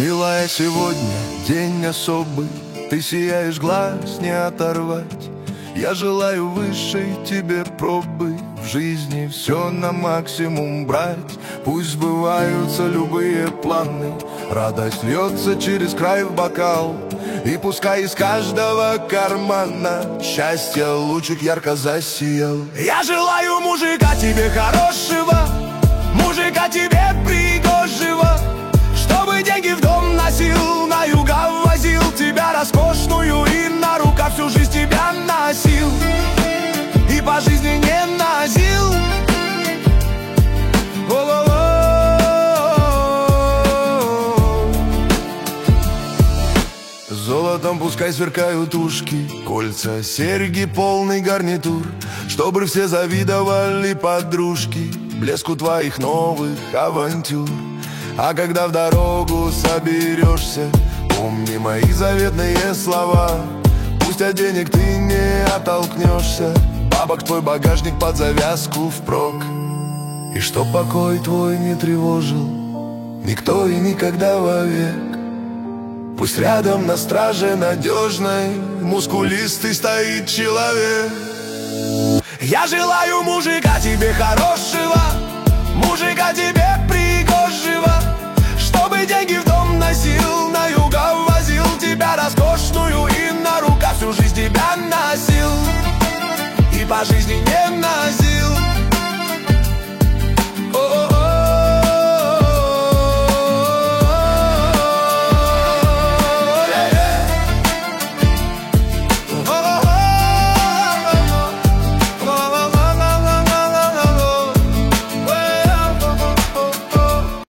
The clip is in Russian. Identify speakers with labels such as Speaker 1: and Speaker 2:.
Speaker 1: Милая, сегодня день особый, ты сияешь, глаз не оторвать. Я желаю высшей тебе пробы, в жизни все на максимум брать. Пусть сбываются любые планы, радость льется через край в бокал. И пускай из каждого кармана счастье лучик ярко засиял. Я желаю мужика тебе хорошего, мужика тебе пригожего, чтобы деньги в дом носил, на юга возил, тебя роскошную и на руках всю жизнь тебя носил, и по жизни не носил. Золотом пускай сверкают ушки, кольца, серьги, полный гарнитур, чтобы все завидовали подружки блеску твоих новых авантюр. А когда в дорогу соберешься, помни мои заветные слова. Пусть от денег ты не оттолкнешься, бабок твой багажник под завязку впрок. И чтоб покой твой не тревожил никто и никогда вовек. Пусть рядом на страже надежной мускулистый стоит человек. Я желаю мужика тебе хорошего, мужика тебе